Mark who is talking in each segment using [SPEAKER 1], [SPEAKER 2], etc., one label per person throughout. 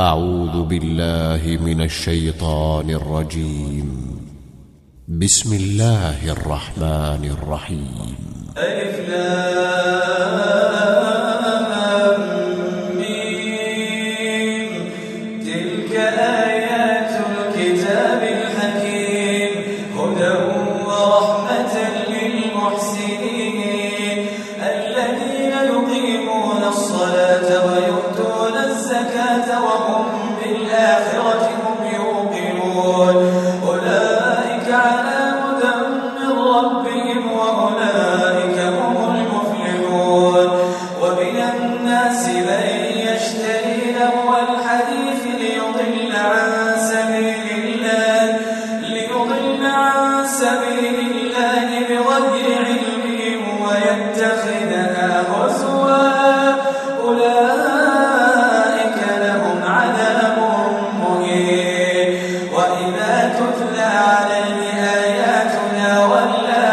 [SPEAKER 1] أعوذ بالله من الشيطان الرجيم. بسم الله الرحمن الرحيم.
[SPEAKER 2] ألف لام ميم. تلك آيات الكتاب الحكيم هدى ورحمة للمحسنين الذين يقيمون الصلاة ويؤتون الزكاة وهم بالآخرة هم يوقنون أولئك على هدى من ربهم وأولئك هم المفلحون. ومن الناس من يشتري لهو الحديث ليضل عن سبيل الله بغير علم ويتخذها هزوا أولئك لهم عذاب مهين. وإذا تتلى عليه آياتنا ولى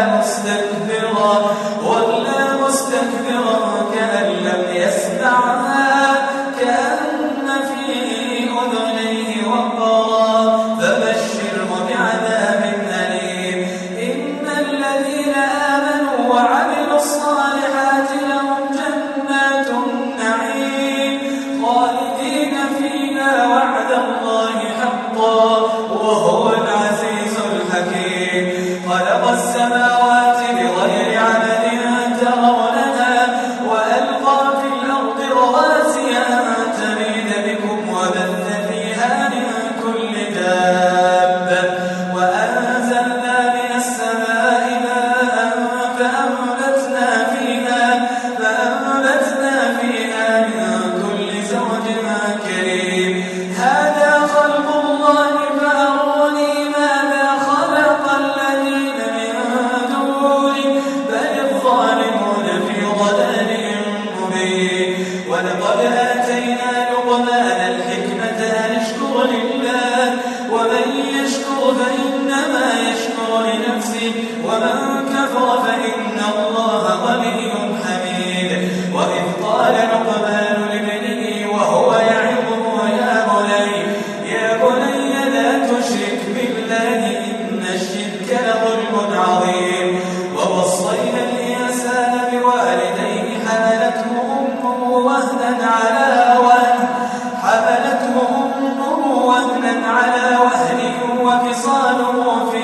[SPEAKER 2] مستكبرا كأن لم يسمعها كأن في أذنيه وقرا فبشره بعذاب أليم. إن الذين آمنوا وعملوا الصالحات لهم جنات النعيم خالدين فيها وعد الله حقا وهو العزيز الحكيم. خلق السماوات بغير عمد ترونها وألقى في الأرض رواسي أن تميد بكم وبث فيها من كل دابة وأنزلنا من السماء ماء فأنبتنا فيها من كل زوج كريم. هذا خلق الله فأروني ماذا خلق الذين من دونه بل الظالمون في ضلال مبين. ولقد آتينا لقمان الحكمة أن اشكر لله ومن يشكر فإنما يشكر لنفسه ومن كفر فإن الله غني حميد. وإذ قال لقمان لابنه وهو يعظه يا بني لا تشرك بالله إن الشرك لظلم عظيم. ووصينا الإنسان بوالديه حملته أمه وهنا على وهن وفصاله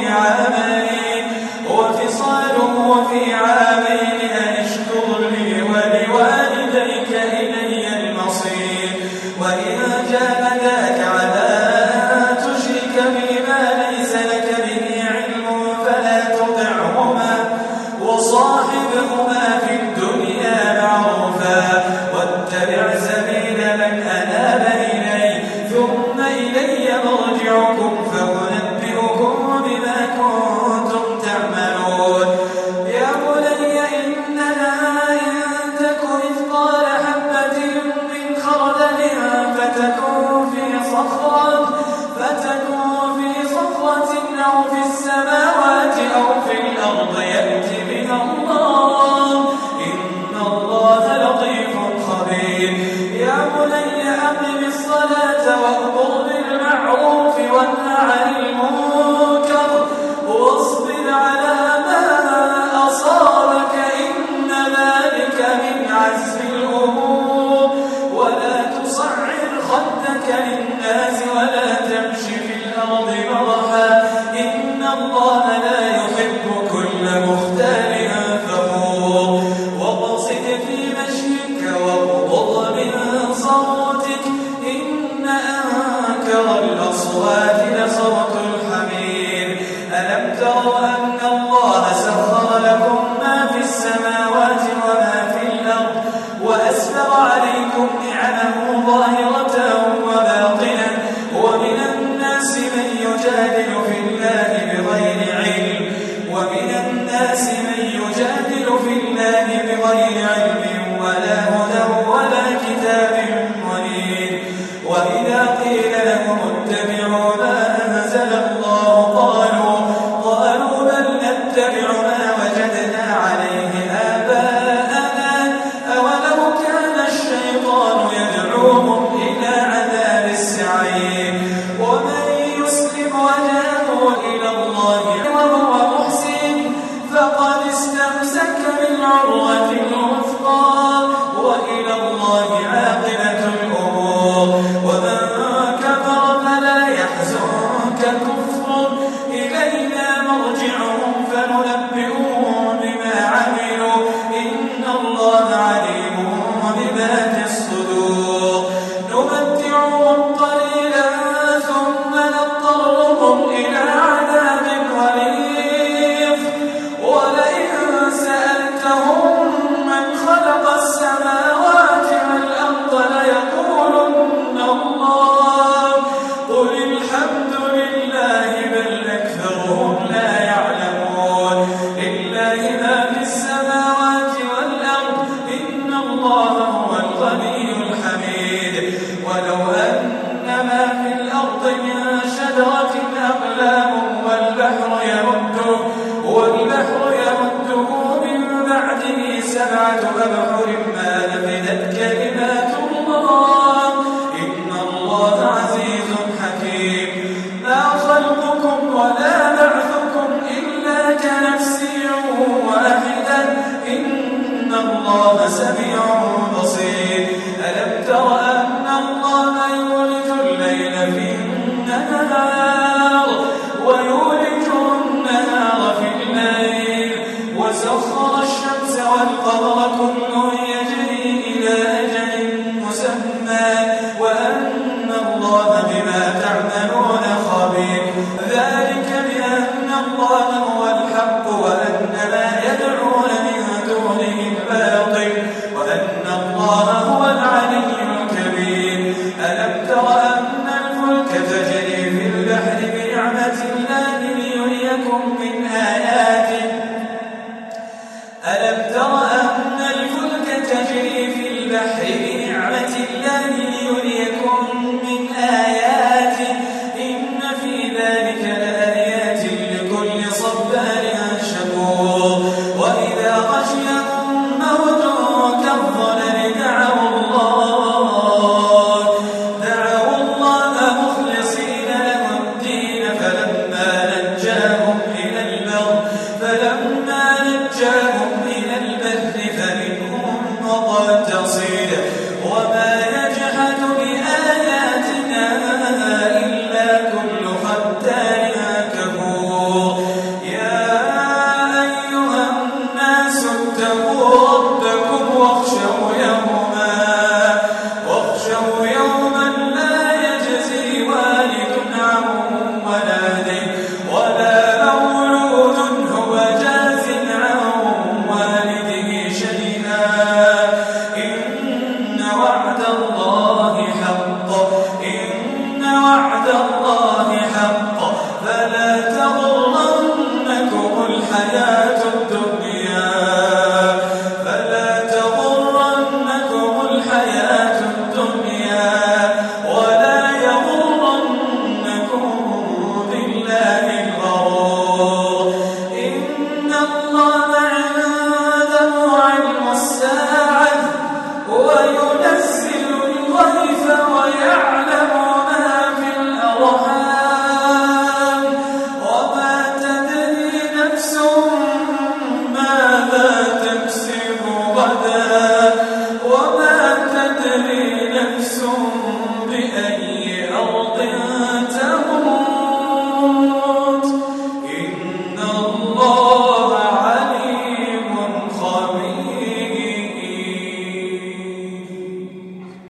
[SPEAKER 2] في عامين أن اشكر لي ولوالديك إلي المصير. وإن جاهداك على أن تشرك بي ما ليس لك به علم فلا تطعهما وصاحبهما في الدنيا معروفا واتبع سبيل من أناب إلي ثم إلي مرجعكم فأنبئكم بما كنتم تعملون. يا بني إنها إن تك مثقال حبة من خردل فتكون في صخرة أو في السماوات أو في الأرض يأت بها الله إن الله لطيف خبير. يا بني أقم الصلاة وأمر بالمعروف وانه عن المنكر واصبر على ما أصابك إن ذلك من عزم الأمور. ولا تصعر خدك للناس ولا تمش في الأرض مرحا إن الله لا يحب كل مختال فخور. واقصد في مشيك واغضض من صوتك إن أنكر الأصوات لصوت الحمير. ألم تروا أن الله سخر لكم ما في السماوات وما في الأرض وأسبغ عليكم نعمه ظاهرة وباطنة. ومن الناس من يجادل في الله بغير علم ولا هدى ولا كتاب منير. وإذا قيل لهم اتبعوا ما أنزل الله قالوا بل نتبع ما وجدنا عليه آباءنا أولو كان الشيطان يدعوهم إلى عذاب السعير. الأرض من شجرة أقلام والبحر يمده من بعده 7 أبحر ما نفدت كلمات الله إن الله عزيز حكيم ما خلقكم ولا بعثكم إلا كنفس واحدة إن الله سميع بصير ألم تر أن الله يولج الليل في النهار ويولج النهار في الليل وسخر الشمس والقمر كل يجري إلى أجل مسمى وأن الله بما تعملون